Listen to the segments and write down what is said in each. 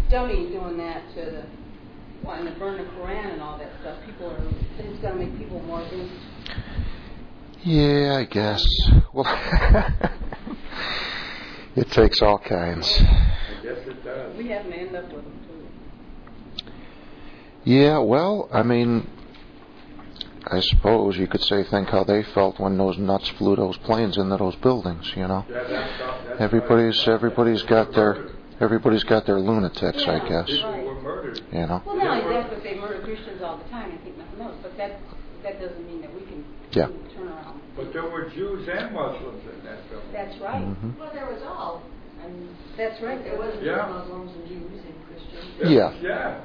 study doing that to wanting to burn the Quran and all that stuff. It's going to make people more against. Yeah, I guess. Well, it takes all kinds. I guess it does. We have to end up with them too. Yeah, well, I mean, I suppose you could say, think how they felt when those nuts flew those planes into those buildings. You know, that's everybody's got their lunatics, I guess. People were murdered. You know. Well, not only that, but they murder Christians all the time. I think nothing else. But that doesn't mean that we can turn around. But there were Jews and Muslims in that building. That's right. Mm-hmm. Well, there was all. That's right. There wasn't just Muslims and Jews and Christians. Yeah.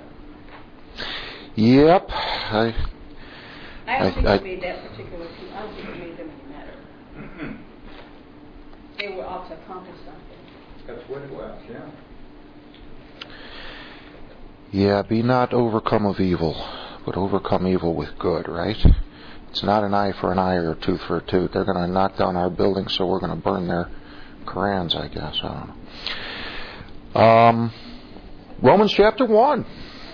Yep. I don't think it made that particular people. I don't think it made them any matter. Mm-hmm. They were out to accomplish something. That's what it was. Yeah. Yeah. Be not overcome of evil, but overcome evil with good. Right. It's not an eye for an eye or a tooth for a tooth. They're going to knock down our building, so we're going to burn their Qurans, I guess. I don't know. Romans chapter 1.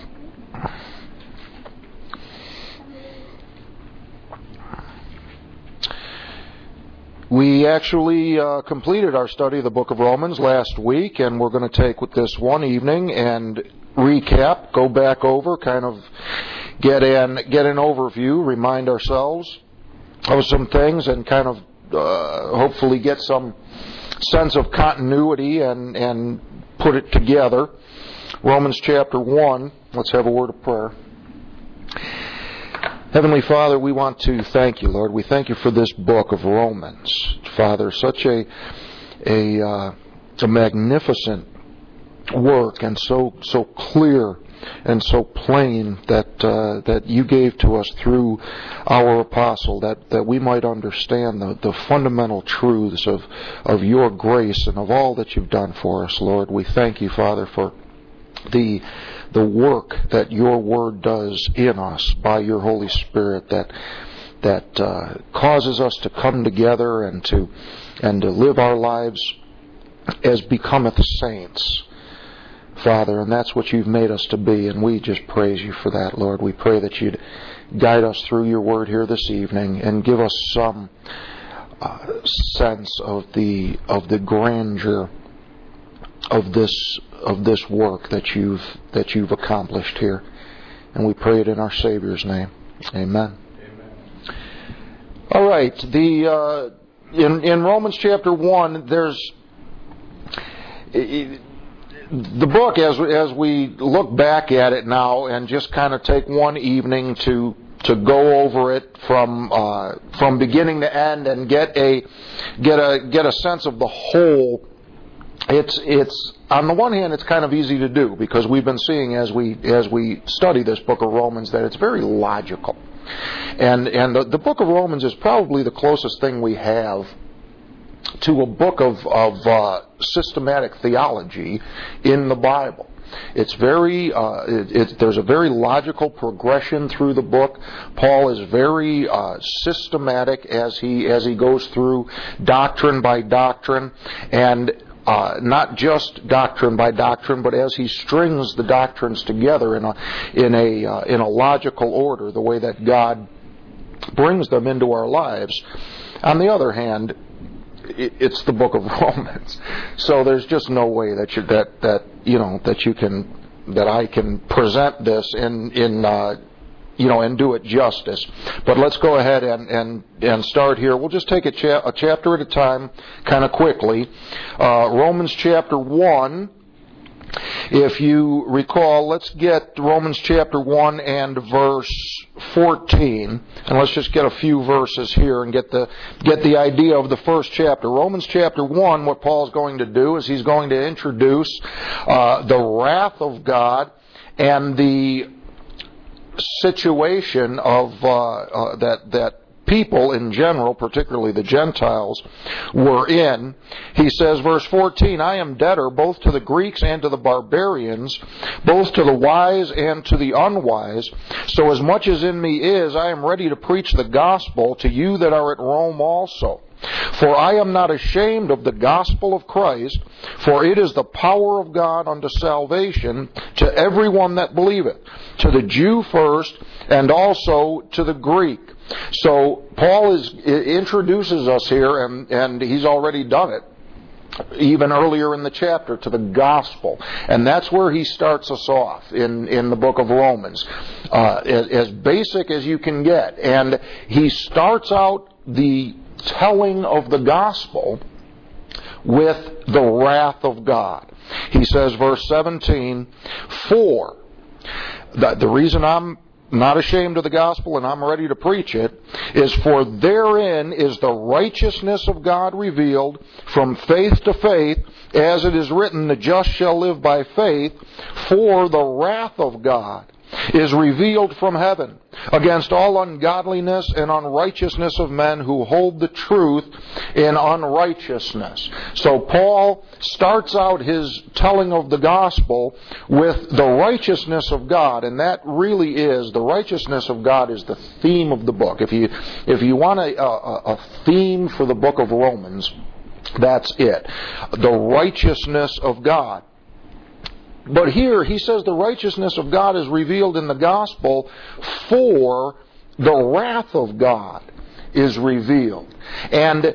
We actually completed our study of the book of Romans last week, and we're going to take this one evening and recap, go back over, kind of get an overview, remind ourselves of some things, and kind of hopefully get some sense of continuity and put it together. Romans chapter 1. Let's have a word of prayer. Heavenly Father, we want to thank you, Lord. We thank you for this book of Romans. Father, such a magnificent work, and so clear and so plain that you gave to us through our apostle, that we might understand the fundamental truths of your grace and of all that you've done for us, Lord. We thank you, Father, for the work that your word does in us by your Holy Spirit, that causes us to come together and to live our lives as becometh saints, Father, and that's what you've made us to be, and we just praise you for that, Lord. We pray that you'd guide us through your word here this evening and give us some sense of the grandeur of this work that you've accomplished here, and we pray it in our Savior's name. Amen. All right. In Romans chapter 1, there's the book, as we look back at it now and just kind of take one evening to go over it from beginning to end and get a sense of the whole. It's on the one hand, it's kind of easy to do because we've been seeing as we study this book of Romans that it's very logical, and the book of Romans is probably the closest thing we have to a book of systematic theology in the Bible. It's there's a very logical progression through the book. Paul is very systematic as he goes through doctrine by doctrine, and not just doctrine by doctrine, but as he strings the doctrines together in a logical order, the way that God brings them into our lives. On the other hand, it's the book of Romans, so there's just no way that I can present this and do it justice. But let's go ahead and start here. We'll just take a chapter at a time, kind of quickly. Romans chapter 1. If you recall, let's get Romans chapter 1 and verse 14, and let's just get a few verses here and get the idea of the first chapter. Romans chapter 1, what Paul's going to do is he's going to introduce the wrath of God and the situation of that people in general, particularly the Gentiles, were in. He says, verse 14, I am debtor both to the Greeks and to the barbarians, both to the wise and to the unwise. So as much as in me is, I am ready to preach the gospel to you that are at Rome also. For I am not ashamed of the gospel of Christ, for it is the power of God unto salvation to everyone that believeth, to the Jew first, and also to the Greek. So Paul introduces us here, and he's already done it, even earlier in the chapter, to the gospel. And that's where he starts us off in the book of Romans, as basic as you can get. And he starts out the telling of the gospel with the wrath of God. He says, verse 17, for the reason I'm not ashamed of the gospel and I'm ready to preach it is for therein is the righteousness of God revealed from faith to faith, as it is written, the just shall live by faith. For the wrath of God is revealed from heaven against all ungodliness and unrighteousness of men who hold the truth in unrighteousness. So Paul starts out his telling of the gospel with the righteousness of God, and that really is, the righteousness of God is the theme of the book. If you want a theme for the book of Romans, that's it. The righteousness of God. But here he says the righteousness of God is revealed in the gospel, for the wrath of God is revealed. And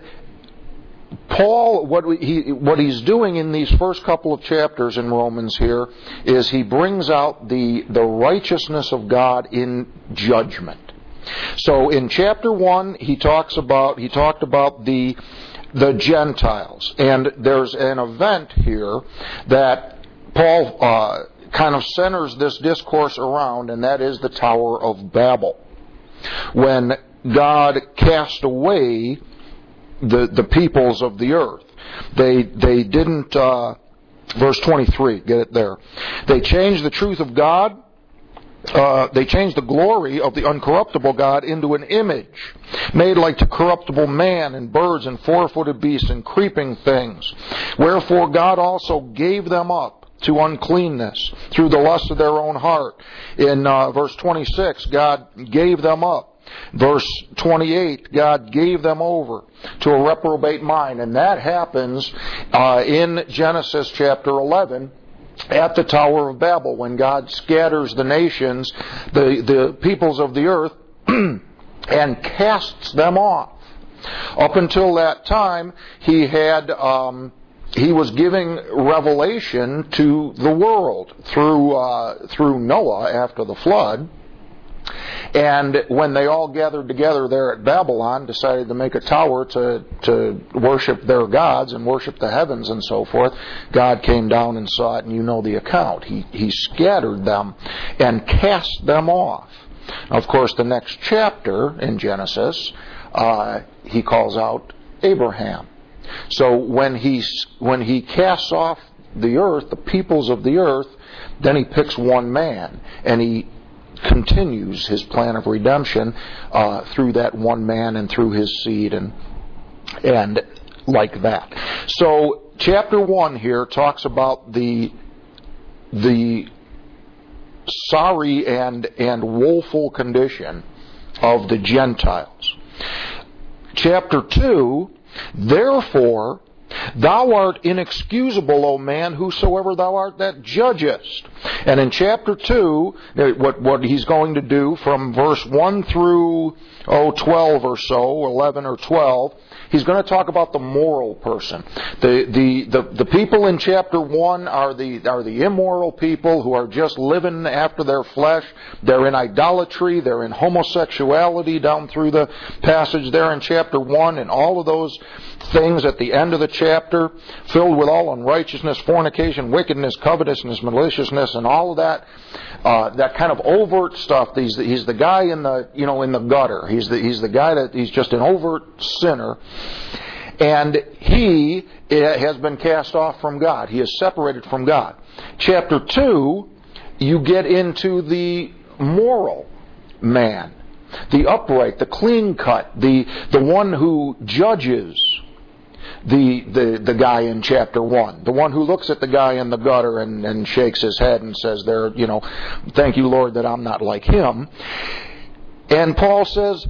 Paul, what he's doing in these first couple of chapters in Romans here is he brings out the righteousness of God in judgment. So in chapter 1 he talked about the Gentiles, and there's an event here that Paul kind of centers this discourse around, and that is the Tower of Babel. When God cast away the peoples of the earth, they didn't, verse 23, get it there. They changed the truth of God. They changed the glory of the uncorruptible God into an image made like to corruptible man and birds and four-footed beasts and creeping things. Wherefore God also gave them up to uncleanness through the lust of their own heart. In verse 26, God gave them up. Verse 28, God gave them over to a reprobate mind. And that happens in Genesis chapter 11 at the Tower of Babel, when God scatters the nations, the peoples of the earth, and casts them off. Up until that time, he was giving revelation to the world through Noah after the flood. And when they all gathered together there at Babylon, decided to make a tower to worship their gods and worship the heavens and so forth, God came down and saw it, and you know the account. He scattered them and cast them off. Now, of course, the next chapter in Genesis, he calls out Abraham. So when he casts off the earth, the peoples of the earth, then he picks one man, and he continues his plan of redemption through that one man and through his seed and like that. So chapter 1 here talks about the sorry and woeful condition of the Gentiles. Chapter 2, therefore, thou art inexcusable, O man, whosoever thou art that judgest. And in chapter 2, what he's going to do from verse 1 through 12 or so, 11 or 12, he's going to talk about the moral person. The people in chapter 1 are the immoral people who are just living after their flesh. They're in idolatry, they're in homosexuality down through the passage there in chapter 1, and all of those things at the end of the chapter, filled with all unrighteousness, fornication, wickedness, covetousness, maliciousness, and all of that kind of overt stuff. He's the guy in the gutter. He's the guy that he's just an overt sinner, and he has been cast off from God. He is separated from God. Chapter 2, you get into the moral man, the upright, the clean cut, the one who judges the guy in chapter 1, the one who looks at the guy in the gutter and shakes his head and says, thank you, Lord, that I'm not like him. And Paul says,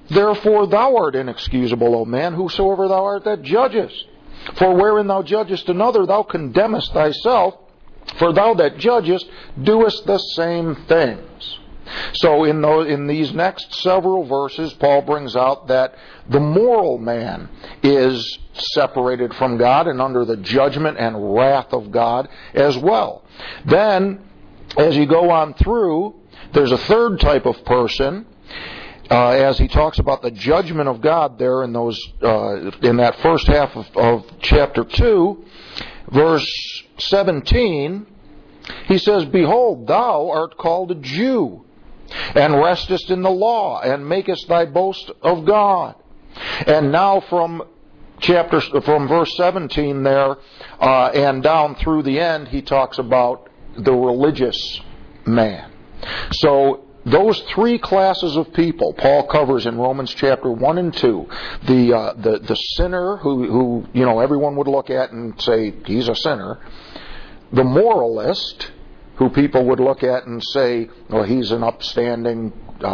Therefore thou art inexcusable, O man, whosoever thou art that judgest. For wherein thou judgest another, thou condemnest thyself, for thou that judgest doest the same things. So in these next several verses, Paul brings out that the moral man is separated from God and under the judgment and wrath of God as well. Then, as you go on through, there's a third type of person, as he talks about the judgment of God there in that first half of chapter 2, verse 17, he says, Behold, thou art called a Jew, and restest in the law, and makest thy boast of God. And now from verse 17 there, and down through the end, he talks about the religious man. So those three classes of people Paul covers in Romans chapter 1 and 2. The sinner who everyone would look at and say he's a sinner. The moralist, who people would look at and say, well, he's an upstanding,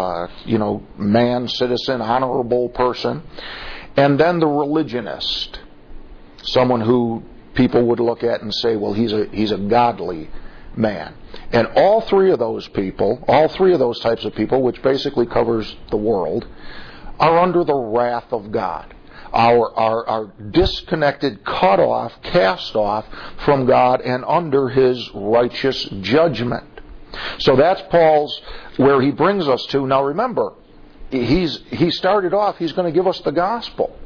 man, citizen, honorable person. And then the religionist, someone who people would look at and say, well, he's a godly man. And all three of those types of people, which basically covers the world, are under the wrath of God. Are disconnected, cut off, cast off from God and under His righteous judgment. So that's where he brings us to. Now remember, he started off, he's going to give us the gospel.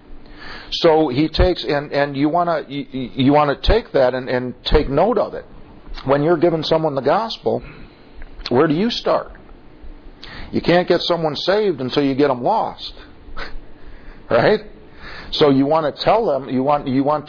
So he takes, and you want to take that and take note of it. When you're giving someone the gospel, where do you start? You can't get someone saved until you get them lost. Right? So you want to tell them, you want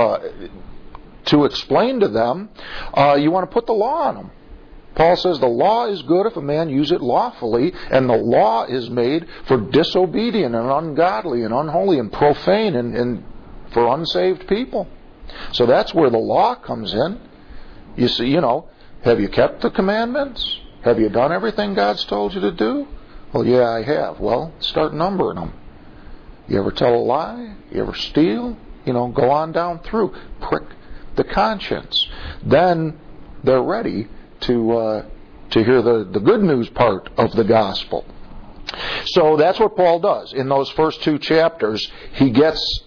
to explain to them, you want to put the law on them. Paul says the law is good if a man use it lawfully, and the law is made for disobedient and ungodly and unholy and profane and for unsaved people. So that's where the law comes in. You see, have you kept the commandments? Have you done everything God's told you to do? Well, yeah, I have. Well, start numbering them. You ever tell a lie? You ever steal? Go on down through. Prick the conscience. Then they're ready to hear the good news part of the gospel. So that's what Paul does. In those first two chapters, he gets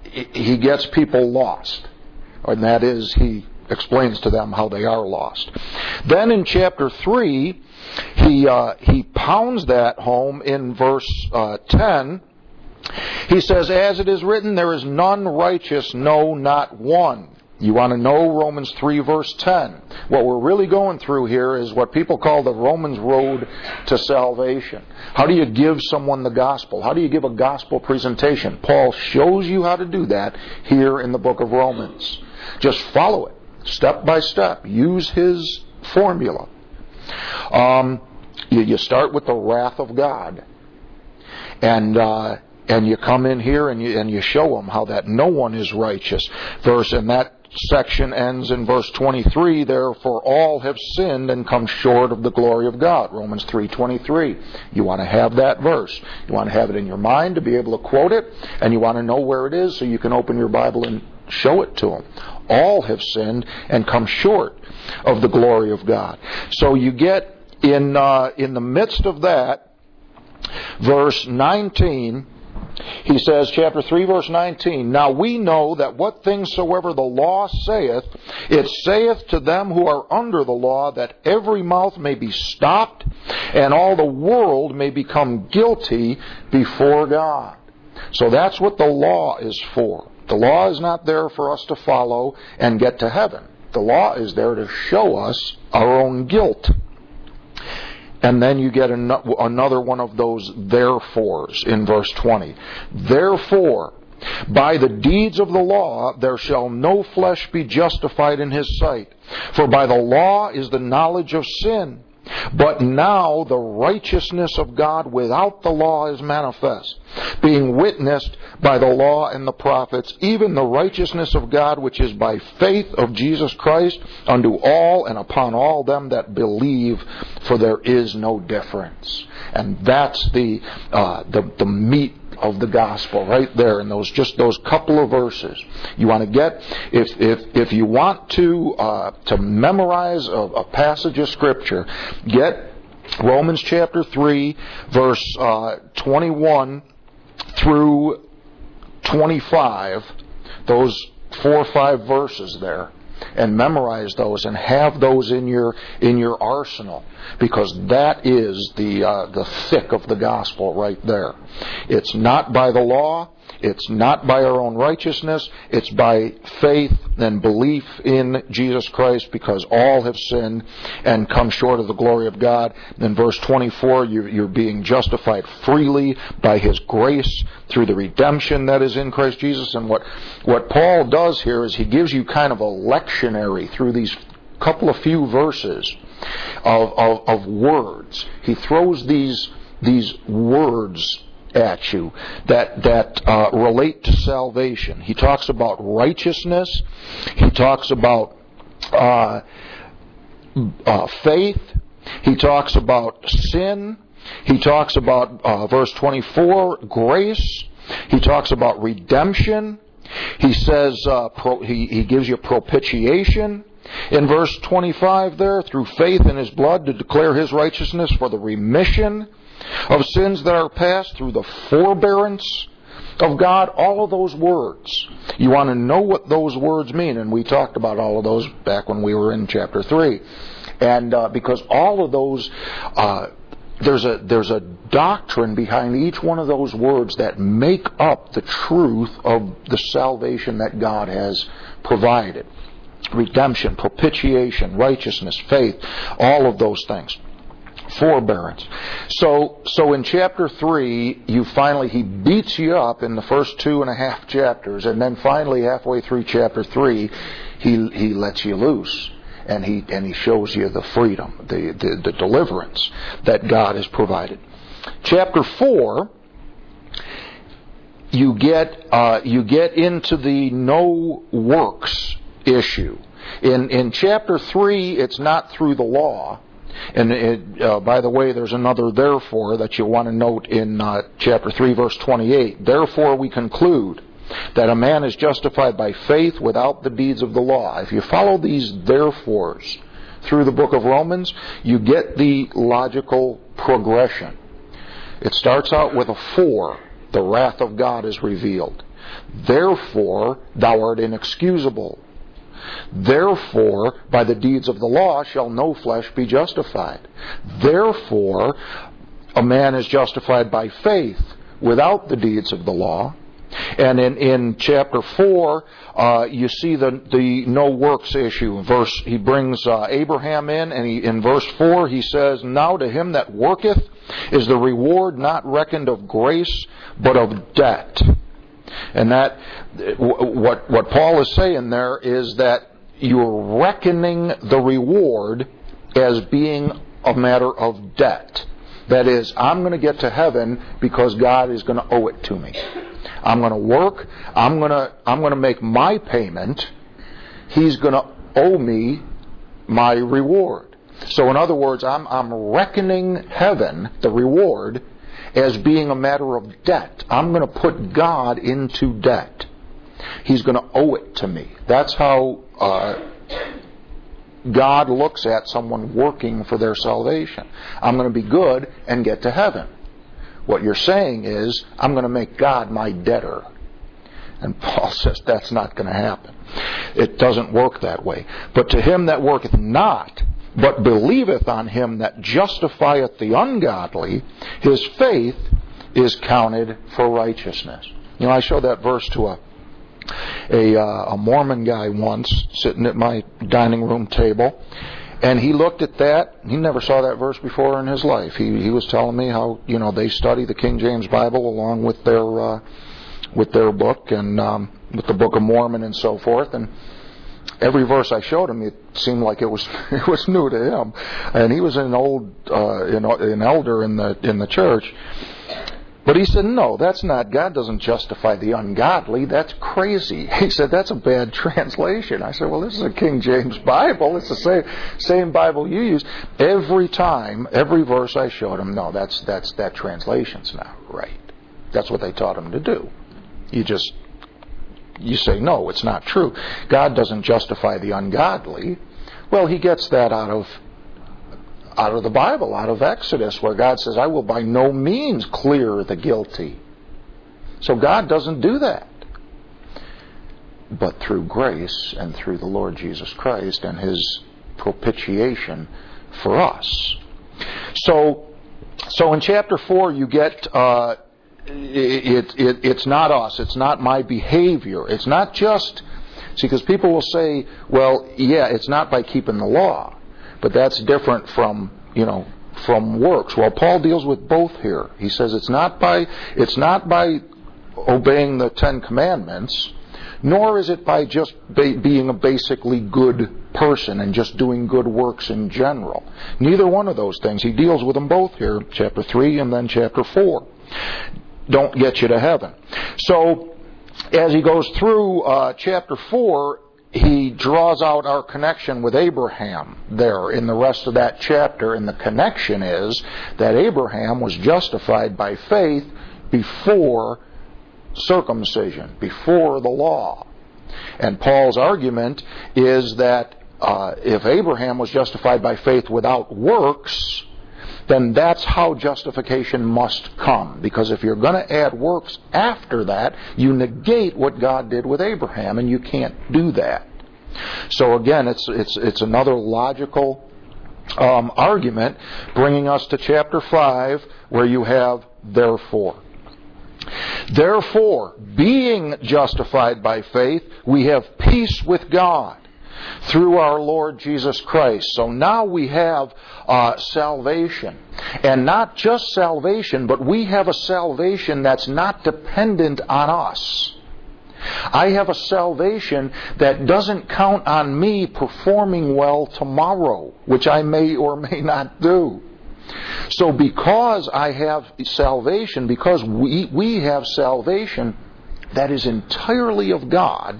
people lost. And that is, he explains to them how they are lost. Then in chapter 3, he pounds that home in verse 10. He says, as it is written, there is none righteous, no, not one. You want to know Romans 3 verse 10. What we're really going through here is what people call the Romans road to salvation. How do you give someone the gospel? How do you give a gospel presentation? Paul shows you how to do that here in the book of Romans. Just follow it, step by step. Use his formula. You start with the wrath of God. And you come in here and you show them how that no one is righteous. And that section ends in verse 23, therefore all have sinned and come short of the glory of God. Romans 3:23. You want to have that verse. You want to have it in your mind to be able to quote it, and you want to know where it is so you can open your Bible and show it to them. All have sinned and come short of the glory of God. So you get in the midst of that, verse 19, he says, chapter 3, verse 19, now we know that what things soever the law saith, it saith to them who are under the law, that every mouth may be stopped, and all the world may become guilty before God. So that's what the law is for. The law is not there for us to follow and get to heaven. The law is there to show us our own guilt. And then you get another one of those therefores in verse 20. Therefore, by the deeds of the law, there shall no flesh be justified in his sight. For by the law is the knowledge of sin. But now the righteousness of God without the law is manifest, being witnessed by the law and the prophets, even the righteousness of God which is by faith of Jesus Christ unto all and upon all them that believe, for there is no difference. And that's the meat of the gospel right there in those couple of verses. You want to get, if you want to memorize a passage of Scripture, get Romans chapter 3 verse 21 through 25, those 4 or 5 verses there, and memorize those and have those in your arsenal, because that is the thick of the gospel right there. It's not by the law, it's not by our own righteousness, it's by faith and belief in Jesus Christ, because all have sinned and come short of the glory of God. In verse 24, you're being justified freely by His grace through the redemption that is in Christ Jesus. And what Paul does here is he gives you kind of a lectionary through these couple of few verses of words. He throws these words at you that relate to salvation. He talks about righteousness. He talks about faith. He talks about sin. He talks about, verse 24, grace. He talks about redemption. He says he gives you propitiation. In verse 25 there, through faith in His blood to declare His righteousness for the remission of sins that are past, through the forbearance of God. All of those words, you want to know what those words mean, and we talked about all of those back when we were in chapter 3. And because all of those, there's a doctrine behind each one of those words that make up the truth of the salvation that God has provided. Redemption, propitiation, righteousness, faith, all of those things. Forbearance. So in chapter 3, he beats you up in the first 2.5 chapters, and then finally halfway through chapter 3, he lets you loose, and he shows you the freedom, the deliverance that God has provided. Chapter 4, you get into the no works issue. In chapter 3, it's not through the law. And by the way, there's another therefore that you want to note in chapter 3, verse 28. Therefore we conclude that a man is justified by faith without the deeds of the law. If you follow these therefores through the book of Romans, you get the logical progression. It starts out with a for. The wrath of God is revealed. Therefore thou art inexcusable. Therefore, by the deeds of the law shall no flesh be justified. Therefore, a man is justified by faith without the deeds of the law. And in chapter 4, you see the no works issue. He brings Abraham in, and in verse 4 he says, now to him that worketh is the reward not reckoned of grace, but of debt. And that, what Paul is saying there is that you're reckoning the reward as being a matter of debt. That is, I'm going to get to heaven because God is going to owe it to me. I'm going to work. I'm going to make my payment. He's going to owe me my reward. So in other words, I'm reckoning heaven, the reward, as being a matter of debt. I'm going to put God into debt. He's going to owe it to me. That's how God looks at someone working for their salvation. I'm going to be good and get to heaven. What you're saying is, I'm going to make God my debtor. And Paul says that's not going to happen. It doesn't work that way. But to him that worketh not, but believeth on him that justifieth the ungodly, his faith is counted for righteousness. You know, I showed that verse to a Mormon guy once, sitting at my dining room table, and he looked at that. He never saw that verse before in his life. He was telling me how, you know, they study the King James Bible along with their book and with the Book of Mormon and so forth. And every verse I showed him, it seemed like it was new to him. And he was an elder in the church. But he said, no, that's not, God doesn't justify the ungodly. That's crazy. He said, that's a bad translation. I said, well, this is a King James Bible. It's the same Bible you use. Every time, every verse I showed him, no, that translation's not right. That's what they taught him to do. You say, no, it's not true. God doesn't justify the ungodly. Well, he gets that out of the Bible, out of Exodus, where God says, I will by no means clear the guilty. So God doesn't do that. But through grace and through the Lord Jesus Christ and His propitiation for us. So in chapter 4 you get, it's not us, it's not my behavior. It's not just, see, because people will say, well, yeah, it's not by keeping the law. But that's different from works. Well, Paul deals with both here. He says it's not by obeying the 10 Commandments, nor is it by just being a basically good person and just doing good works in general. Neither one of those things. He deals with them both here, chapter 3 and then chapter 4. Don't get you to heaven. So, as he goes through chapter 4, he draws out our connection with Abraham there in the rest of that chapter, and the connection is that Abraham was justified by faith before circumcision, before the law. And Paul's argument is that if Abraham was justified by faith without works, then that's how justification must come. Because if you're going to add works after that, you negate what God did with Abraham, and you can't do that. So again, it's another logical argument, bringing us to chapter 5, where you have therefore. Therefore, being justified by faith, we have peace with God through our Lord Jesus Christ. So now we have salvation. And not just salvation, but we have a salvation that's not dependent on us. I have a salvation that doesn't count on me performing well tomorrow, which I may or may not do. So because I have salvation, because we have salvation that is entirely of God,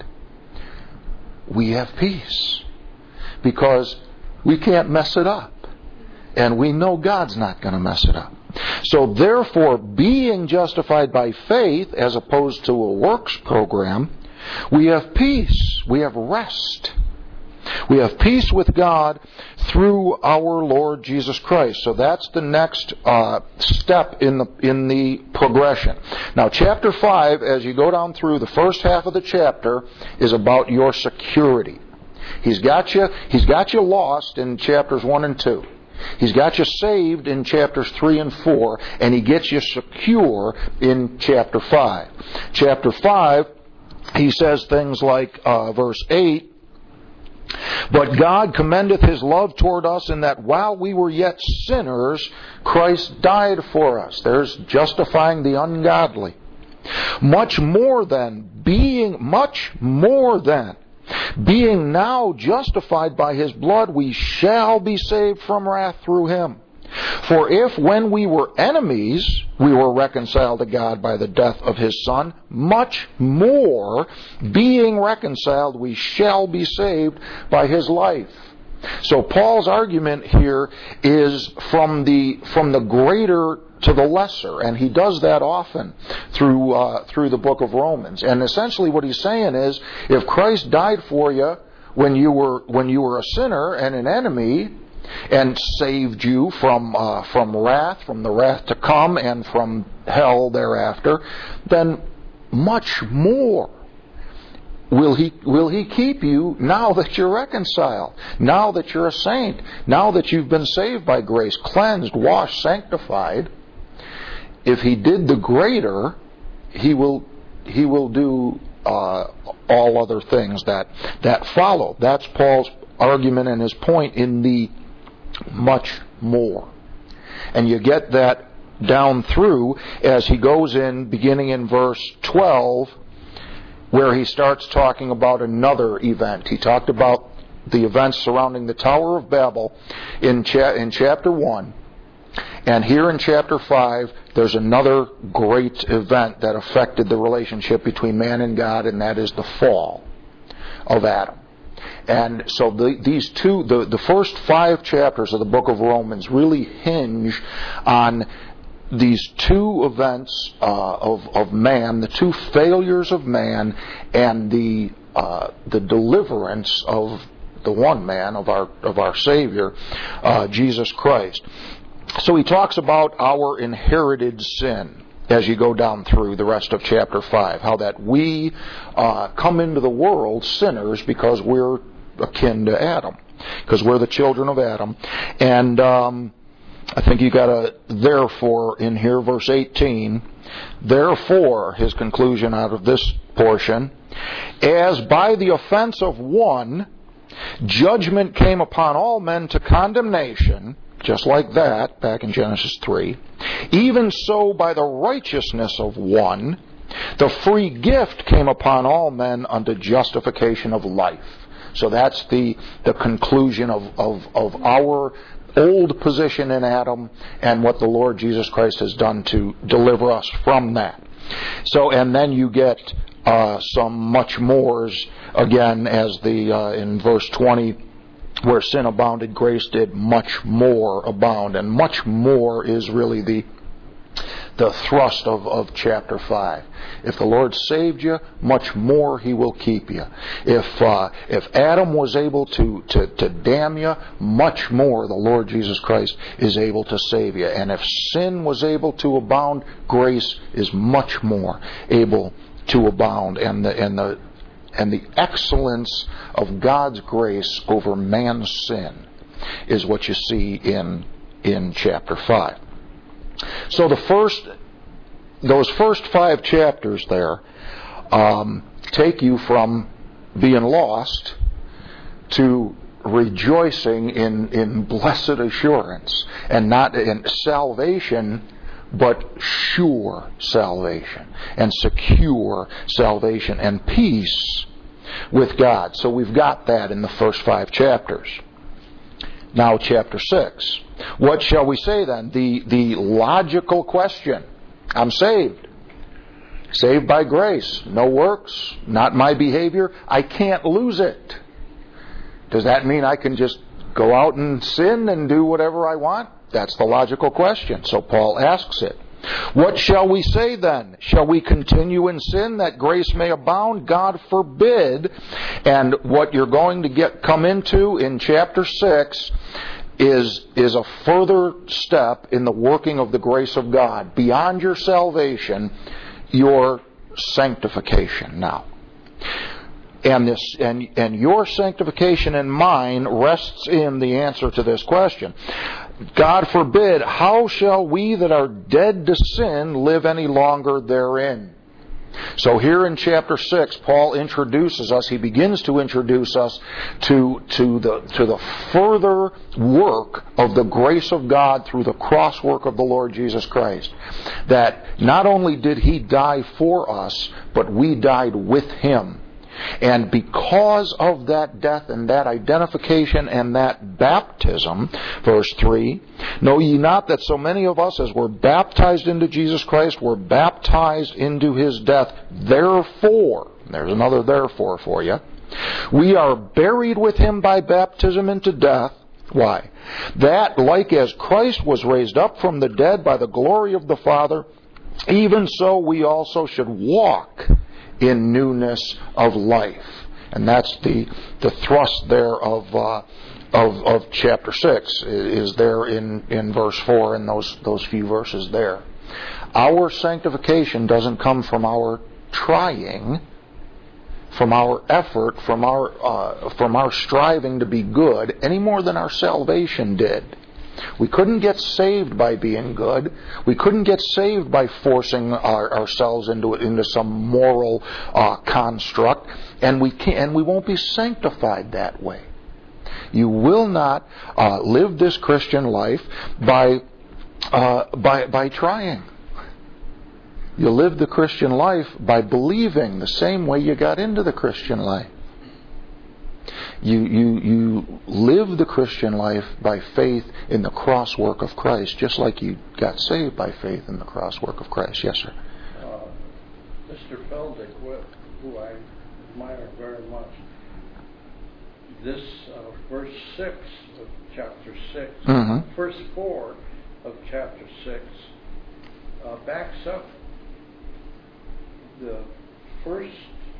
we have peace. Because we can't mess it up. And we know God's not going to mess it up. So therefore, being justified by faith, as opposed to a works program, we have peace. We have rest. We have peace with God through our Lord Jesus Christ. So that's the next step in the progression. Now, chapter 5, as you go down through, the first half of the chapter is about your security. He's got you lost in chapters 1 and 2. He's got you saved in chapters 3 and 4, and He gets you secure in chapter 5. Chapter 5, he says things like verse 8, but God commendeth His love toward us in that while we were yet sinners, Christ died for us. There's justifying the ungodly. Much more than, being now justified by His blood, we shall be saved from wrath through Him. For if when we were enemies, we were reconciled to God by the death of His Son, much more, being reconciled, we shall be saved by His life. So Paul's argument here is from the greater to the lesser, and he does that often through the book of Romans. And essentially what he's saying is, if Christ died for you when you were a sinner and an enemy, and saved you from wrath, from the wrath to come, and from hell thereafter, then much more will he keep you now that you're reconciled, now that you're a saint, now that you've been saved by grace, cleansed, washed, sanctified. If He did the greater, He will do all other things that follow. That's Paul's argument and his point in the much more. And you get that down through as he goes in, beginning in verse 12, where he starts talking about another event. He talked about the events surrounding the Tower of Babel in chapter 1. And here in chapter 5, there's another great event that affected the relationship between man and God, and that is the fall of Adam. And so the first 5 chapters of the book of Romans really hinge on these 2 events of man, the 2 failures of man, and the deliverance of the one man, of our Savior, Jesus Christ. So he talks about our inherited sin as you go down through the rest of chapter 5, how that we come into the world sinners because we're akin to Adam, because we're the children of Adam. And I think you got a therefore in here, verse 18. Therefore, his conclusion out of this portion, as by the offense of one, judgment came upon all men to condemnation, just like that, back in Genesis 3, even so by the righteousness of one, the free gift came upon all men unto justification of life. So that's the conclusion of our old position in Adam and what the Lord Jesus Christ has done to deliver us from that. So, and then you get some much mores again, as in verse 20, where sin abounded, grace did much more abound. And much more is really the thrust of chapter 5. If the Lord saved you, much more He will keep you. If Adam was able to damn you, much more the Lord Jesus Christ is able to save you. And if sin was able to abound, grace is much more able to abound. And the excellence of God's grace over man's sin is what you see in chapter 5. So those first 5 chapters there take you from being lost to rejoicing in blessed assurance, and not in salvation, but sure salvation and secure salvation and peace with God. So we've got that in the first 5 chapters. Now chapter 6. What shall we say then? The logical question. I'm saved. Saved by grace. No works. Not my behavior. I can't lose it. Does that mean I can just go out and sin and do whatever I want? That's the logical question. So Paul asks it. What shall we say then? Shall we continue in sin that grace may abound? God forbid. And what you're going to come into in chapter 6 is a further step in the working of the grace of God. Beyond your salvation, your sanctification now. And your sanctification and mine rests in the answer to this question. God forbid, how shall we that are dead to sin live any longer therein? So here in chapter 6, Paul introduces us, he begins to introduce us to the further work of the grace of God through the cross work of the Lord Jesus Christ. That not only did He die for us, but we died with Him. And because of that death and that identification and that baptism, verse 3, know ye not that so many of us as were baptized into Jesus Christ were baptized into His death? Therefore, there's another therefore for you, we are buried with Him by baptism into death. Why? That like as Christ was raised up from the dead by the glory of the Father, even so we also should walk in newness of life. And that's the thrust there of chapter 6 is there in verse 4 and those few verses there. Our sanctification doesn't come from our trying, from our effort, from our striving to be good, any more than our salvation did. We couldn't get saved by being good. We couldn't get saved by forcing ourselves into some moral construct, and we won't be sanctified that way. You will not live this Christian life by trying. You live the Christian life by believing the same way you got into the Christian life. You live the Christian life by faith in the cross work of Christ, just like you got saved by faith in the cross work of Christ. Yes, sir. Mr. Feldick, who I admire very much, this verse 6 of chapter 6, verse 4 of chapter 6, backs up the first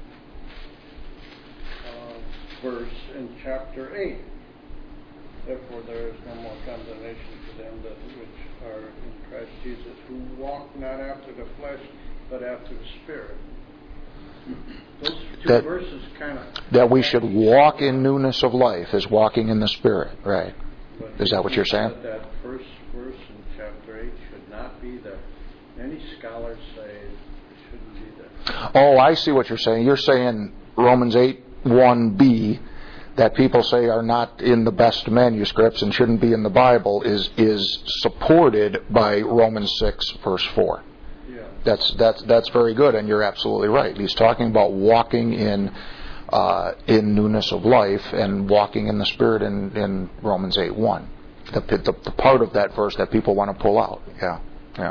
verse in chapter 8. Therefore there is no more condemnation to them which are in Christ Jesus, who walk not after the flesh, but after the Spirit. Those two verses kind of... That we should walk in newness of life is walking in the Spirit, right? Is that what you're saying? That first verse in chapter 8 should not be there. Many scholars say it shouldn't be there. Oh, I see what you're saying. You're saying Romans 8:1b, that people say are not in the best manuscripts and shouldn't be in the Bible, is supported by Romans 6 verse 4. Yeah. That's very good, and you're absolutely right. He's talking about walking in newness of life and walking in the Spirit in Romans 8:1. The part of that verse that people want to pull out. Yeah.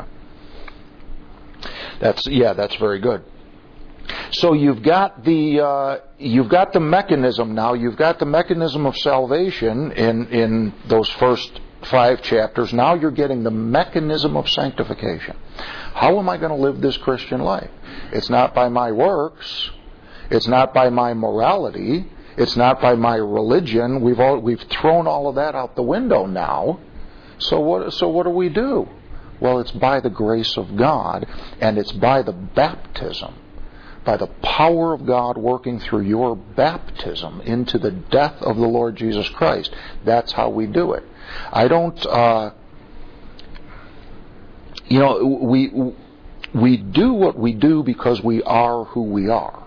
That's very good. So you've got the mechanism now. You've got the mechanism of salvation in those first 5 chapters. Now you're getting the mechanism of sanctification. How am I going to live this Christian life? It's not by my works. It's not by my morality. It's not by my religion. We've thrown all of that out the window now. So what do we do? Well, it's by the grace of God, and it's by the baptism, by the power of God working through your baptism into the death of the Lord Jesus Christ. That's how we do it. I don't, we do what we do because we are who we are.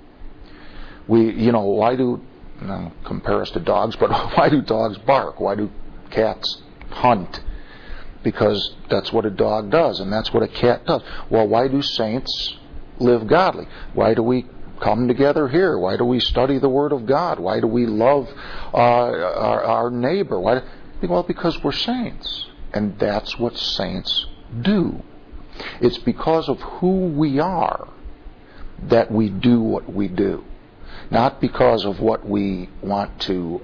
Why do, compare us to dogs, but why do dogs bark? Why do cats hunt? Because that's what a dog does, and that's what a cat does. Well, why do saints live godly? Why do we come together here? Why do we study the Word of God? Why do we love our neighbor? Well, because we're saints, and that's what saints do. It's because of who we are that we do what we do, not because of what we want to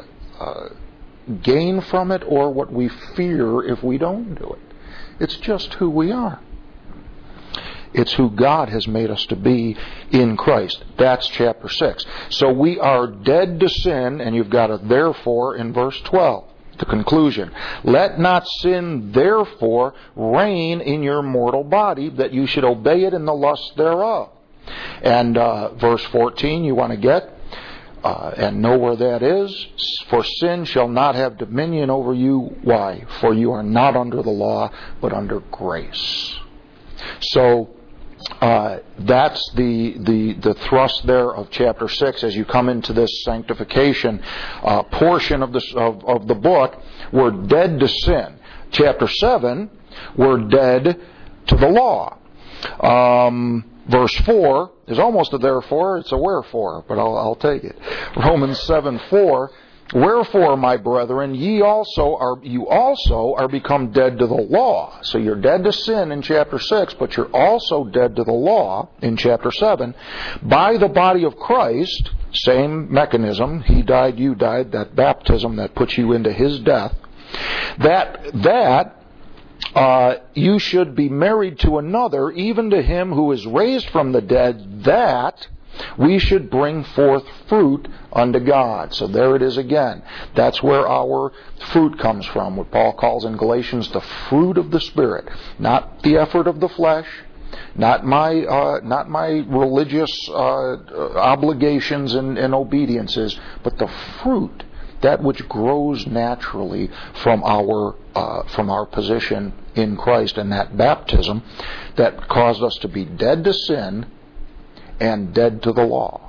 gain from it or what we fear if we don't do it. It's just who we are. It's who God has made us to be in Christ. That's chapter 6. So we are dead to sin, and you've got a therefore in verse 12. The conclusion. Let not sin therefore reign in your mortal body, that you should obey it in the lust thereof. And verse 14 you want to get, and know where that is. For sin shall not have dominion over you. Why? For you are not under the law, but under grace. So that's the thrust there of chapter 6 as you come into this sanctification portion of the book. We're dead to sin. Chapter 7, we're dead to the law. Verse 4 is almost a therefore, it's a wherefore, but I'll take it. Romans 7:4, wherefore, my brethren, you also are become dead to the law. So you're dead to sin in chapter 6, but you're also dead to the law in chapter 7. By the body of Christ, same mechanism, He died, you died, that baptism that puts you into His death, that you should be married to another, even to Him who is raised from the dead, that we should bring forth fruit unto God. So there it is again. That's where our fruit comes from, what Paul calls in Galatians the fruit of the Spirit. Not the effort of the flesh, not my religious obligations and obediences, but the fruit, that which grows naturally from our position in Christ and that baptism that caused us to be dead to sin and dead to the law.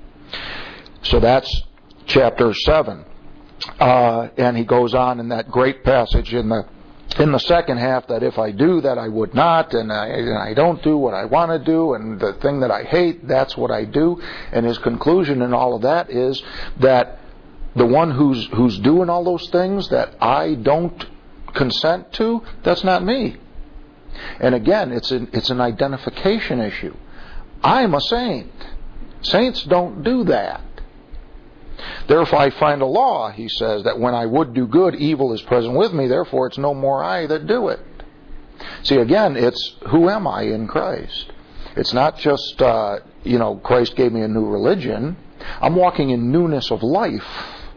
So that's chapter 7. And he goes on in that great passage in the in the second half, that if I do that I would not, and I don't do what I want to do, and the thing that I hate, that's what I do. And his conclusion in all of that is that the one who's doing all those things that I don't consent to, that's not me. And again, it's an identification issue. I'm a saint. Saints don't do that. Therefore I find a law, he says, that when I would do good, evil is present with me, therefore it's no more I that do it. See, again, it's who am I in Christ? It's not just, Christ gave me a new religion. I'm walking in newness of life.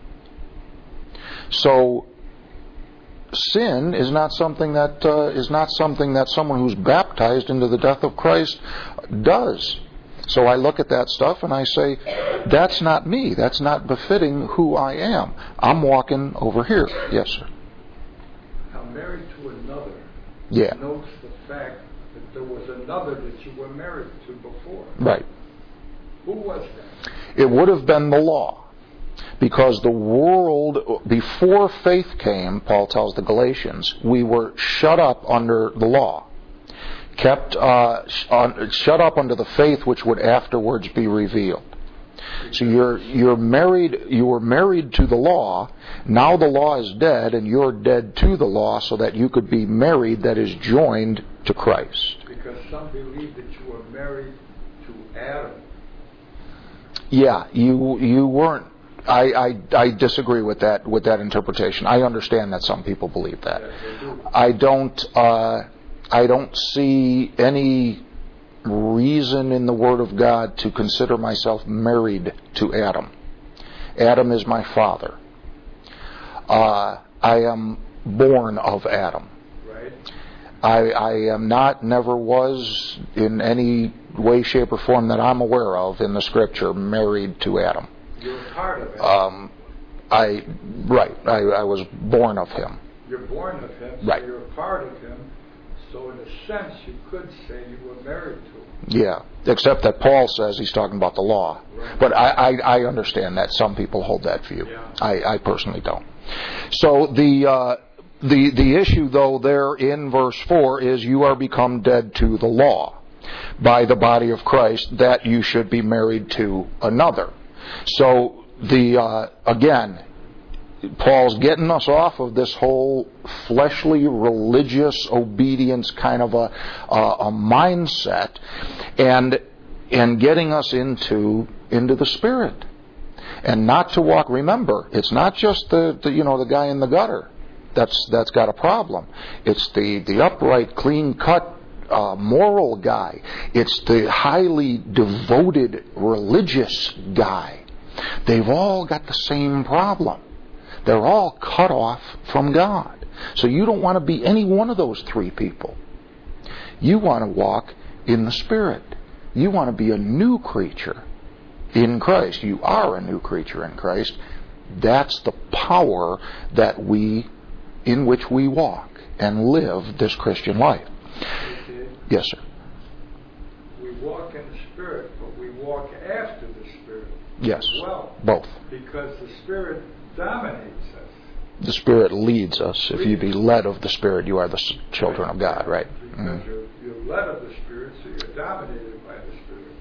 So, sin is not something that someone who's baptized into the death of Christ does. So I look at that stuff and I say, that's not me. That's not befitting who I am. I'm walking over here. Yes, sir. Now, married to another Yeah. notes the fact that there was another that you were married to before. Right. Who was that? It would have been the law. Because the world, before faith came, Paul tells the Galatians, we were shut up under the law. Kept shut up under the faith which would afterwards be revealed. So you're married. You were married to the law. Now the law is dead, and you're dead to the law, so that you could be married, that is joined to Christ. Because some believe that you were married to Adam. Yeah, you weren't. I disagree with that interpretation. I understand that some people believe that. I don't see any reason in the Word of God to consider myself married to Adam. Adam is my father. I am born of Adam. Right. I am not, never was, in any way, shape, or form that I'm aware of in the Scripture, married to Adam. You're part of Adam. I was born of him. You're born of him, so Right. you're a part of him. So in a sense, you could say you were married to him. Yeah, except that Paul says he's talking about the law. Right. But I understand that some people hold that view. Yeah. I personally don't. So the issue, though, there in verse 4 is you are become dead to the law by the body of Christ, that you should be married to another. So again, Paul's getting us off of this whole fleshly religious obedience kind of a mindset, and getting us into the Spirit, and not to walk. Remember, it's not just the guy in the gutter that's got a problem. It's the upright, clean cut, moral guy. It's the highly devoted religious guy. They've all got the same problem. They're all cut off from God. So you don't want to be any one of those three people. You want to walk in the Spirit. You want to be a new creature in Christ. You are a new creature in Christ. That's the power in which we walk and live this Christian life. Okay. Yes, sir. We walk in the Spirit, but we walk after the Spirit Yes. as well. Both. Because the Spirit dominates us. The Spirit leads us. If you be led of the Spirit, you are the children of God, right? Because you're led of the Spirit, so you're dominated by the Spirit.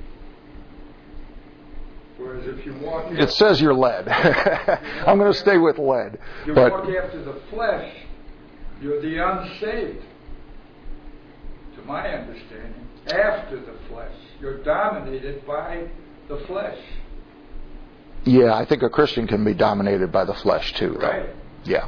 Whereas if you walk... It says you're led. I'm going to stay with led. You But walk after the flesh, you're the unsaved. To my understanding, after the flesh. You're dominated by the flesh. yeah, I think a Christian can be dominated by the flesh too, though. Right. Yeah.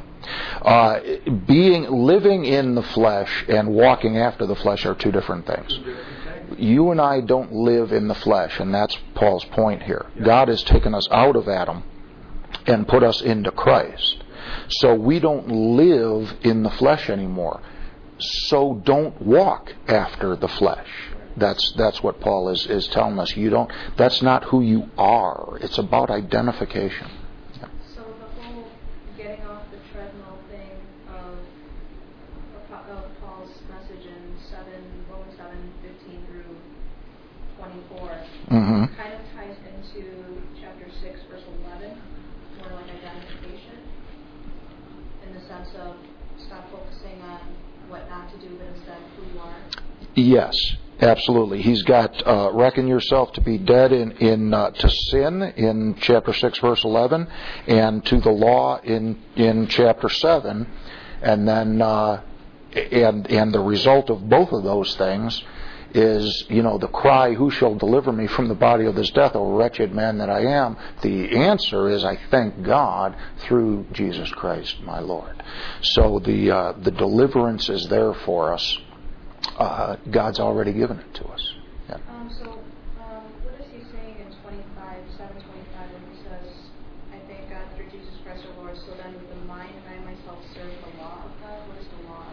Living in the flesh and walking after the flesh are two different things. Two different things. You and I don't live in the flesh, and that's Paul's point here. God has taken us out of Adam and put us into Christ. So we don't live in the flesh anymore. So don't walk after the flesh. That's what Paul is telling us. That's not who you are. It's about identification. So the whole getting off the treadmill thing of Paul's message in Romans 7:15 through 24 Mm-hmm. kind of ties into chapter 6, verse 11, more like identification, in the sense of stop focusing on what not to do, but instead who you are? Yes, absolutely. He's got reckon yourself to be dead to sin in chapter 6, verse 11, and to the law in chapter 7, and then and the result of both of those things is, the cry, who shall deliver me from the body of this death, O wretched man that I am? The answer is, I thank God through Jesus Christ, my Lord. So the deliverance is there for us. God's already given it to us. Yeah. What is he saying in 7:25 when he says, I thank God through Jesus Christ our Lord, so then with the mind I myself serve the law of God? What is the law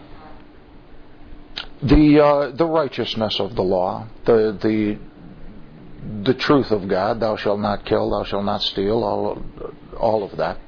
of God? The righteousness of the law, the truth of God, thou shalt not kill, thou shalt not steal, all of that.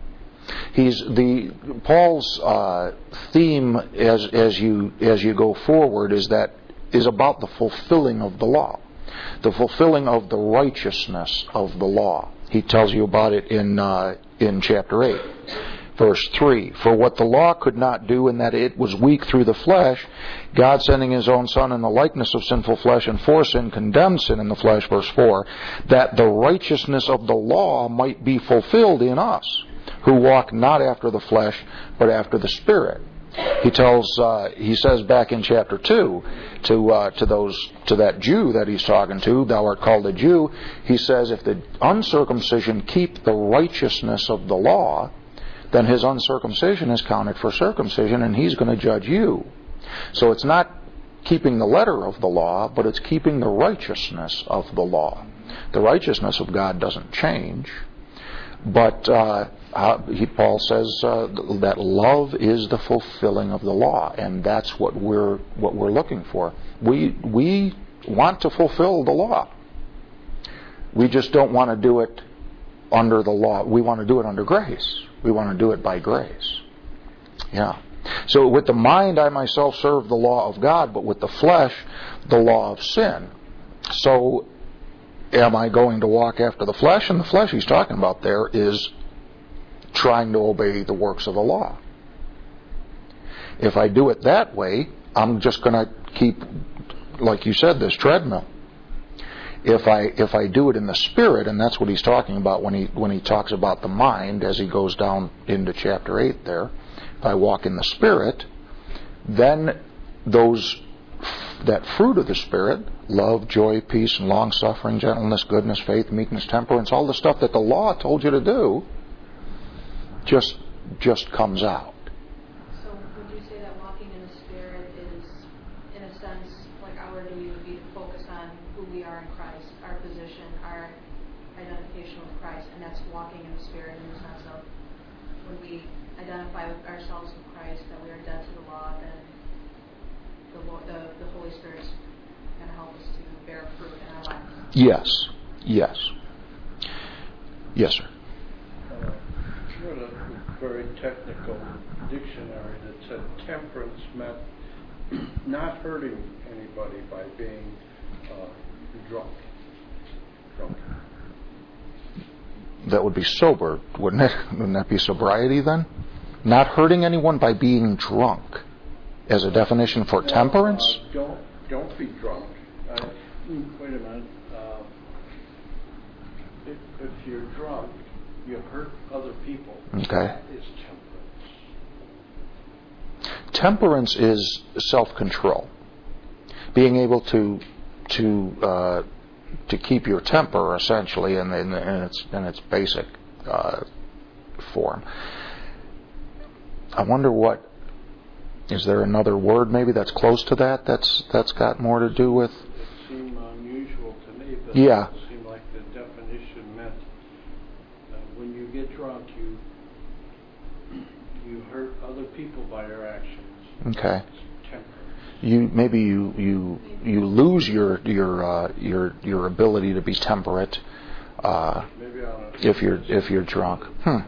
Paul's theme as you go forward is about the fulfilling of the law, the fulfilling of the righteousness of the law. He tells you about it in chapter 8, verse 3. For what the law could not do, in that it was weak through the flesh, God sending His own Son in the likeness of sinful flesh, and for sin condemned sin in the flesh, verse 4, that the righteousness of the law might be fulfilled in us, who walk not after the flesh, but after the Spirit. He says back in chapter 2 to that Jew that he's talking to, thou art called a Jew, he says, if the uncircumcision keep the righteousness of the law, then his uncircumcision is counted for circumcision, and he's going to judge you. So it's not keeping the letter of the law, but it's keeping the righteousness of the law. The righteousness of God doesn't change. But Paul says that love is the fulfilling of the law, and that's what we're looking for. We want to fulfill the law. We just don't want to do it under the law. We want to do it under grace. We want to do it by grace. Yeah. So with the mind I myself serve the law of God, but with the flesh, the law of sin. So am I going to walk after the flesh? And the flesh he's talking about there is trying to obey the works of the law. If I do it that way, I'm just going to keep, like you said, this treadmill. If I do it in the Spirit, and that's what he's talking about when he talks about the mind as he goes down into chapter 8 there, if I walk in the Spirit, then that fruit of the Spirit, love, joy, peace, and long-suffering, gentleness, goodness, faith, meekness, temperance, all the stuff that the law told you to do, just comes out. So would you say that walking in the Spirit is, in a sense, like our duty would be to focus on who we are in Christ, our position, our identification with Christ, and that's walking in the Spirit in the sense of when we identify with ourselves with Christ, that we are dead to the law, then the Holy Spirit's going to help us to bear fruit in our lives. Yes, sir. I read a very technical dictionary that said temperance meant not hurting anybody by being drunk. That would be sober, wouldn't it? Wouldn't that be sobriety then? Not hurting anyone by being drunk, as a definition for temperance? Don't be drunk. Wait a minute. If you're drunk, you hurt other people. Okay. That is temperance. Temperance is self-control. Being able to keep your temper, essentially, in its basic form. I wonder is there another word maybe that's close to that? That's got more to do with. It seemed unusual to me, but yeah. It seemed like the definition meant when you get drunk, you hurt other people by your actions. Okay. It's temperance. You lose your ability to be temperate if you're drunk. I'm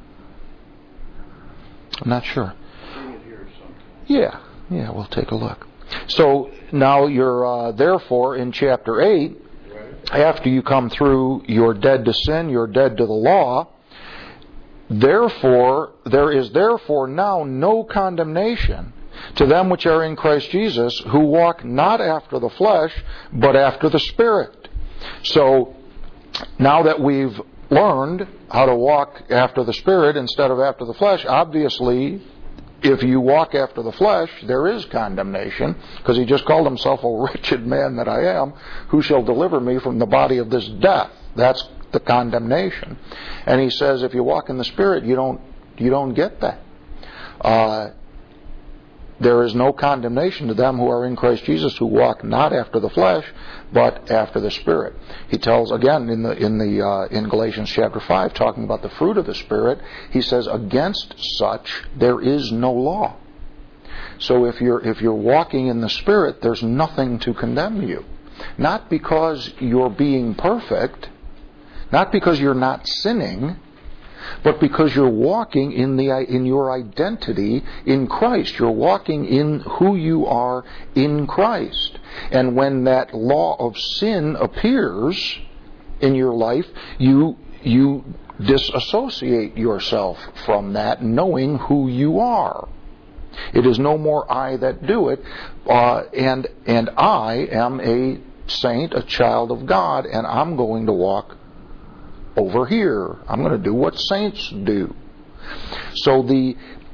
not sure. Yeah, we'll take a look. So now you're therefore in chapter 8, after you come through, you're dead to sin, you're dead to the law. Therefore, there is therefore now no condemnation to them which are in Christ Jesus, who walk not after the flesh, but after the Spirit. So, now that we've learned how to walk after the Spirit instead of after the flesh, obviously, if you walk after the flesh, there is condemnation, because he just called himself a wretched man that I am, who shall deliver me from the body of this death. That's the condemnation. And he says if you walk in the Spirit, you don't get that. There is no condemnation to them who are in Christ Jesus, who walk not after the flesh, but after the Spirit. He tells again in Galatians chapter 5, talking about the fruit of the Spirit, he says, against such there is no law. So if you're walking in the Spirit, there's nothing to condemn you. Not because you're being perfect, not because you're not sinning, but because you're walking in your identity in Christ. You're walking in who you are in Christ. And when that law of sin appears in your life, you disassociate yourself from that, knowing who you are. It is no more I that do it, and I am a saint, a child of God, and I'm going to walk over here. I'm going to do what saints do. So the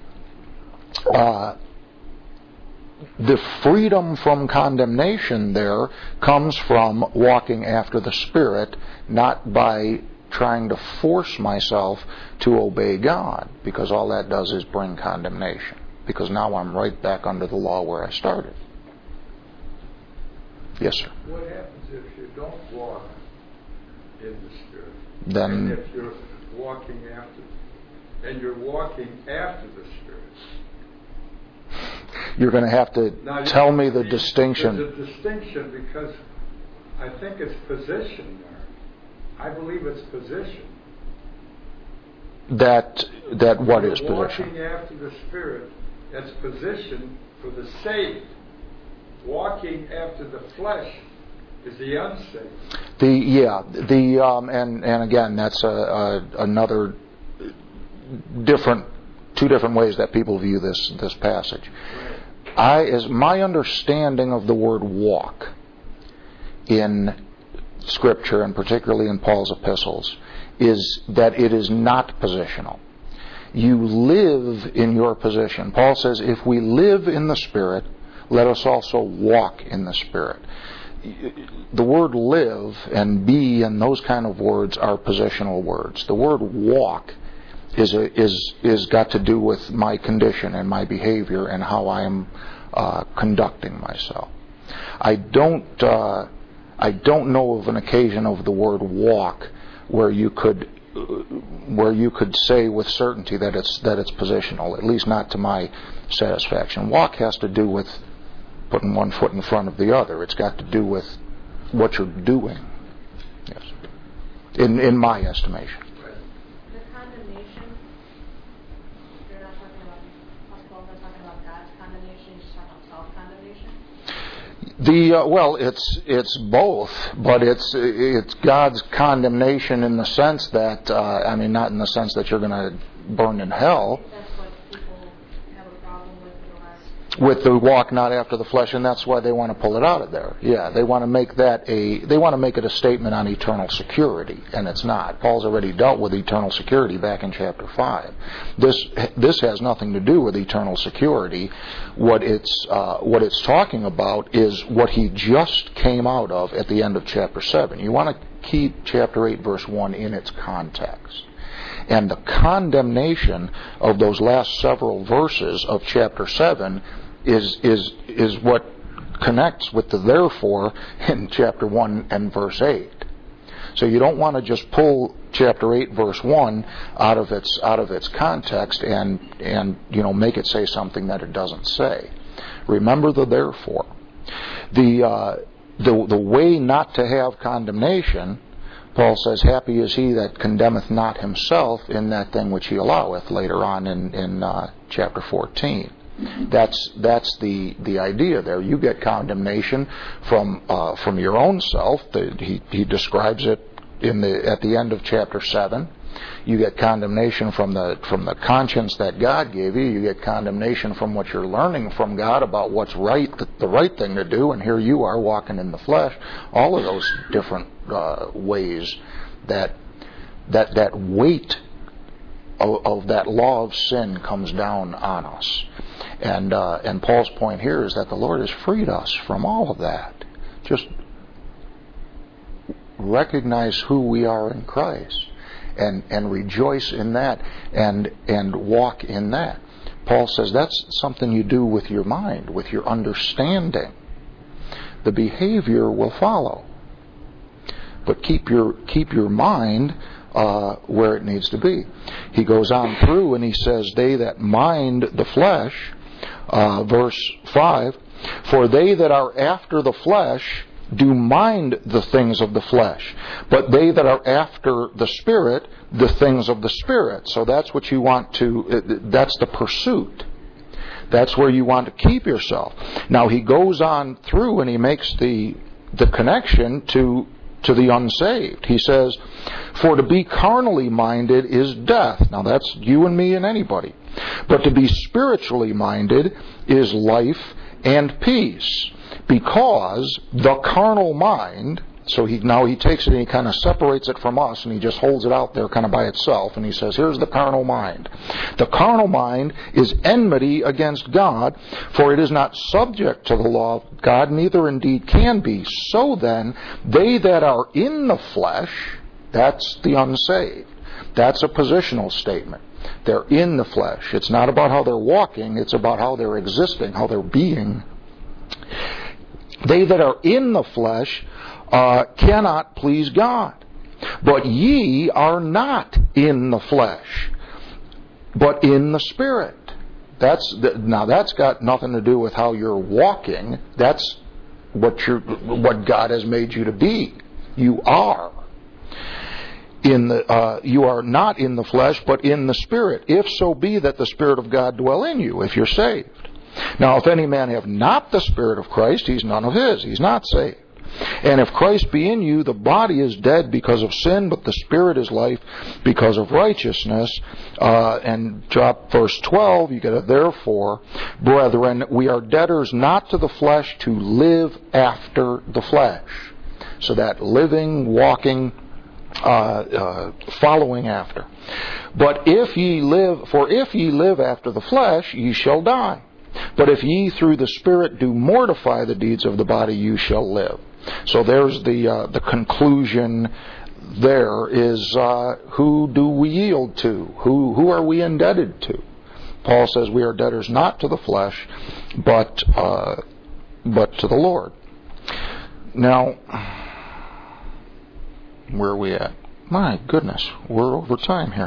freedom from condemnation there comes from walking after the Spirit, not by trying to force myself to obey God, because all that does is bring condemnation, because now I'm right back under the law where I started. Yes, sir. What happens if you don't walk in the Spirit? Then, and if you're walking after the Spirit, you're going to have to tell me the distinction. There's a distinction, because I think it's position there. I believe it's position. That what is position? Walking after the Spirit, that's position for the saved. Walking after the flesh is the unsaved. And again, that's another two different ways that people view this passage. As my understanding of the word walk in Scripture, and particularly in Paul's epistles, is that it is not positional. You live in your position. Paul says, if we live in the Spirit, let us also walk in the Spirit. The word live and be and those kind of words are positional words. The word walk is got to do with my condition and my behavior and how I am conducting myself. I don't know of an occasion of the word walk where you could say with certainty that it's positional, at least not to my satisfaction. Walk has to do with putting one foot in front of the other. It's got to do with what you're doing. Yes, in my estimation. The condemnation, you're not talking about, Paul's not talking about God's condemnation, you're just talking about self-condemnation? It's both, but it's God's condemnation in the sense that not in the sense that you're going to burn in hell. That's what people have a problem with in the last. With the walk not after the flesh, and that's why they want to pull it out of there. Yeah, they want to make it a statement on eternal security, and it's not. Paul's already dealt with eternal security back in chapter 5. This has nothing to do with eternal security. What it's talking about is what he just came out of at the end of chapter 7. You want to keep chapter 8 verse 1 in its context. And the condemnation of those last several verses of chapter 7 is what connects with the therefore in chapter 1 and verse 8. So you don't want to just pull chapter 8 verse 1 out of its context and make it say something that it doesn't say. Remember the therefore. The way not to have condemnation, Paul says, happy is he that condemneth not himself in that thing which he alloweth, later on in chapter 14. That's the idea there. You get condemnation from your own self. He describes it at the end of chapter 7. You get condemnation from the conscience that God gave you. You get condemnation from what you're learning from God about what's right, the right thing to do, and here you are walking in the flesh. All of those different ways that weight of that law of sin comes down on us. And Paul's point here is that the Lord has freed us from all of that. Just recognize who we are in Christ and rejoice in that and walk in that. Paul says that's something you do with your mind, with your understanding. The behavior will follow. But keep your mind where it needs to be. He goes on through and he says, they that mind the flesh, verse 5, for they that are after the flesh do mind the things of the flesh, but they that are after the Spirit, the things of the Spirit. So that's what you want to, that's the pursuit. That's where you want to keep yourself. Now he goes on through and he makes the connection to the unsaved. He says, for to be carnally minded is death. Now that's you and me and anybody. But to be spiritually minded is life and peace. Because the carnal mind, so he takes it and he kind of separates it from us and he just holds it out there kind of by itself and he says, here's the carnal mind. The carnal mind is enmity against God, for it is not subject to the law of God, neither indeed can be. So then, they that are in the flesh, that's the unsaved. That's a positional statement. They're in the flesh. It's not about how they're walking, it's about how they're existing, how they're being. They that are in the flesh cannot please God. But ye are not in the flesh, but in the Spirit. Now that's got nothing to do with how you're walking. That's what God has made you to be. You are. You are not in the flesh, but in the Spirit, if so be that the Spirit of God dwell in you, if you're saved. Now, if any man have not the Spirit of Christ, he's none of his. He's not saved. And if Christ be in you, the body is dead because of sin, but the Spirit is life because of righteousness. And drop verse 12, you get a therefore, brethren, we are debtors not to the flesh to live after the flesh. So that living, walking, following after. But if ye live after the flesh, ye shall die. But if ye through the Spirit do mortify the deeds of the body, you shall live. So there's the conclusion. There is who do we yield to? Who are we indebted to? Paul says we are debtors not to the flesh, but to the Lord. Now, where are we at? My goodness, we're over time here.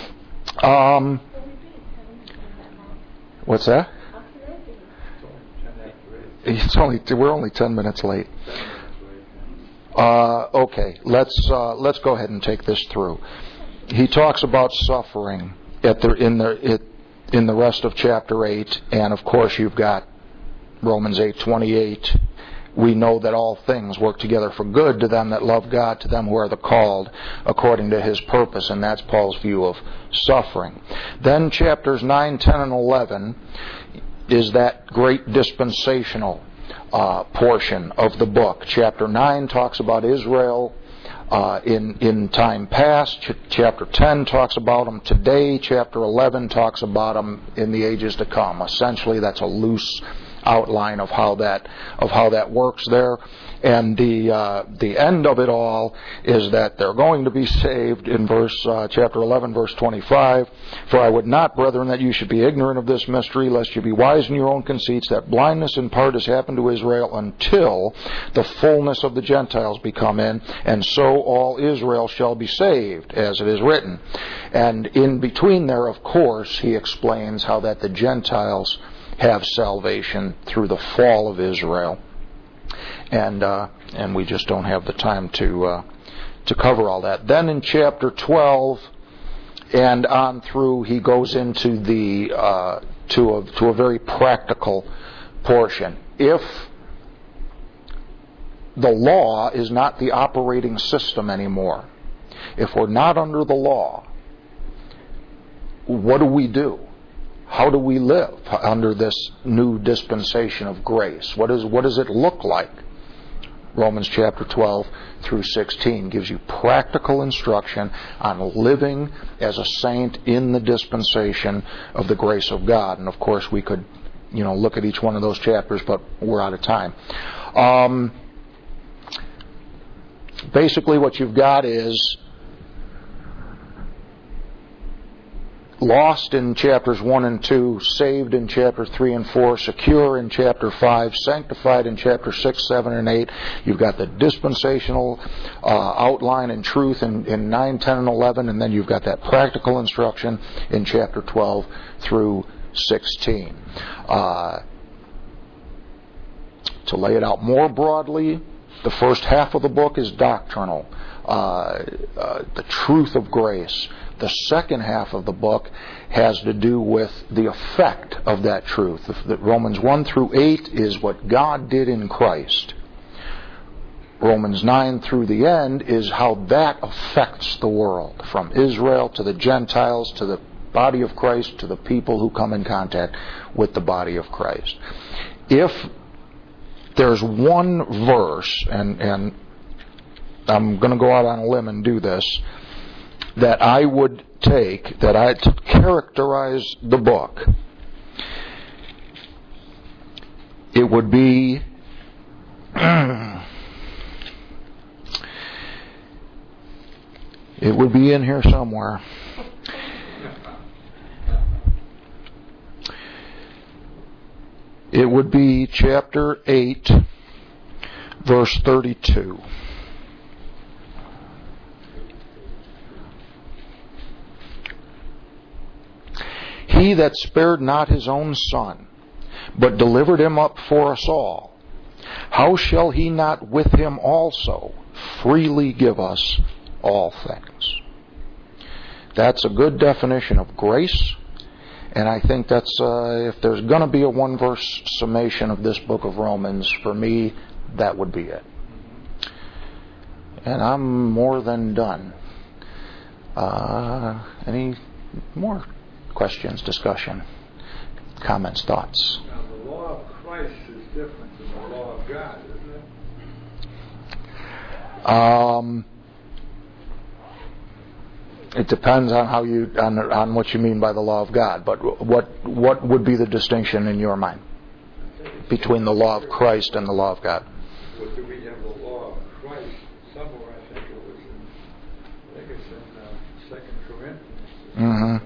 What's that? We're only 10 minutes late. Okay, let's go ahead and take this through. He talks about suffering in the rest of chapter 8, and of course you've got Romans 8:28. We know that all things work together for good to them that love God, to them who are the called according to His purpose, and that's Paul's view of suffering. Then chapters 9, 10, and 11 is that great dispensational portion of the book. Chapter 9 talks about Israel in time past. Chapter 10 talks about them today. Chapter 11 talks about them in the ages to come. Essentially, that's a loose outline of how that works there. And the end of it all is that they're going to be saved in chapter 11, verse 25. For I would not, brethren, that you should be ignorant of this mystery, lest you be wise in your own conceits, that blindness in part has happened to Israel until the fullness of the Gentiles be come in, and so all Israel shall be saved, as it is written. And in between there, of course, he explains how that the Gentiles have salvation through the fall of Israel. And we just don't have the time to cover all that. Then in chapter 12 and on through, he goes into to a very practical portion. If the law is not the operating system anymore, if we're not under the law, what do we do? How do we live under this new dispensation of grace? What does it look like? Romans chapter 12 through 16 gives you practical instruction on living as a saint in the dispensation of the grace of God. And of course we could, look at each one of those chapters, but we're out of time. Basically what you've got is lost in chapters 1 and 2, saved in chapter 3 and 4, secure in chapter 5, sanctified in chapter 6, 7, and 8. You've got the dispensational outline and truth in 9, 10, and 11, and then you've got that practical instruction in chapter 12 through 16. To lay it out more broadly, the first half of the book is doctrinal, the truth of grace. The second half of the book has to do with the effect of that truth. Romans 1 through 8 is what God did in Christ. Romans 9 through the end is how that affects the world, from Israel to the Gentiles to the body of Christ to the people who come in contact with the body of Christ. If there's one verse, and I'm going to go out on a limb and do this, that I would take, to characterize the book, it would be in here somewhere. It would be chapter 8, verse 32. He that spared not his own Son, but delivered him up for us all, how shall he not with him also freely give us all things? That's a good definition of grace, and I think that's, if there's going to be a one-verse summation of this book of Romans, for me, that would be it. And I'm more than done. Any more questions, discussion, comments, thoughts? Now, the law of Christ is different than the law of God, isn't it? It depends on how on what you mean by the law of God. But what would be the distinction in your mind between the law of Christ and the law of God? What do we have the law of Christ? Somewhere I think it's in 2 Corinthians. Mm-hmm.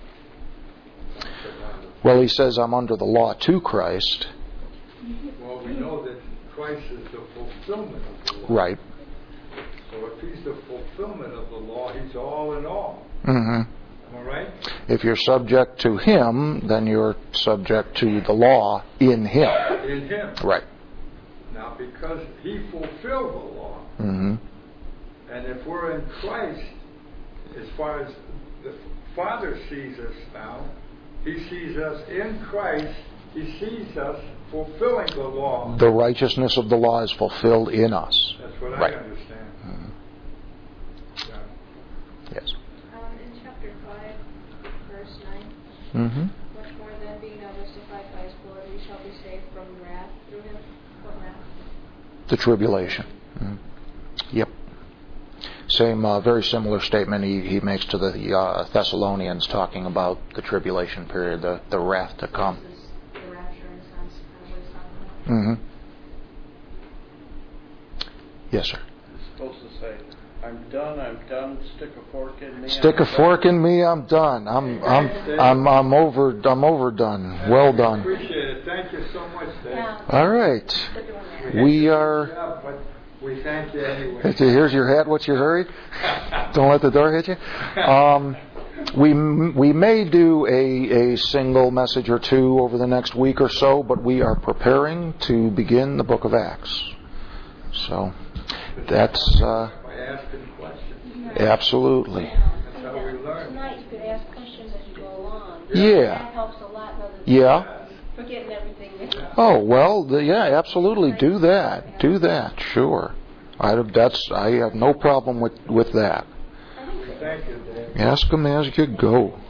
Well, he says, I'm under the law to Christ. Well, we know that Christ is the fulfillment of the law. Right. So if he's the fulfillment of the law, he's all in all. Mm-hmm. Am I right? If you're subject to him, then you're subject to the law in him. In him. Right. Now, because he fulfilled the law, mm-hmm. and if we're in Christ, as far as the Father sees us now, he sees us in Christ. He sees us fulfilling the law. The righteousness of the law is fulfilled in us. That's what right. I understand. Mm-hmm. Yeah. Yes. In chapter 5, verse 9, Mm-hmm. much more than being now justified by his blood, we shall be saved from wrath through him. What wrath? The tribulation. Mm-hmm. Yep. Same, very similar statement he makes to the Thessalonians, talking about the tribulation period, the wrath to come. This is the rapture, in a sense, kind of what he's talking about. Mm-hmm. Yes, sir. It's supposed to say, I'm done, stick a fork in me. Stick a fork in me, I'm done. I'm overdone. Well done. Appreciate it. Thank you so much, Dave. Yeah. All right. We are. Yeah, but we thank you anyway. Here's your hat. What's your hurry? Don't let the door hit you. We may do a single message or two over the next week or so, but we are preparing to begin the book of Acts. So that's By asking questions. absolutely. That's how we learn. Tonight you could ask questions as you go along. Yeah. That helps a lot rather than Yeah. forgetting everything. Oh well, yeah, absolutely. Do that. Do that. Sure. I have no problem with that. Thank you, Dave. Ask them as you go.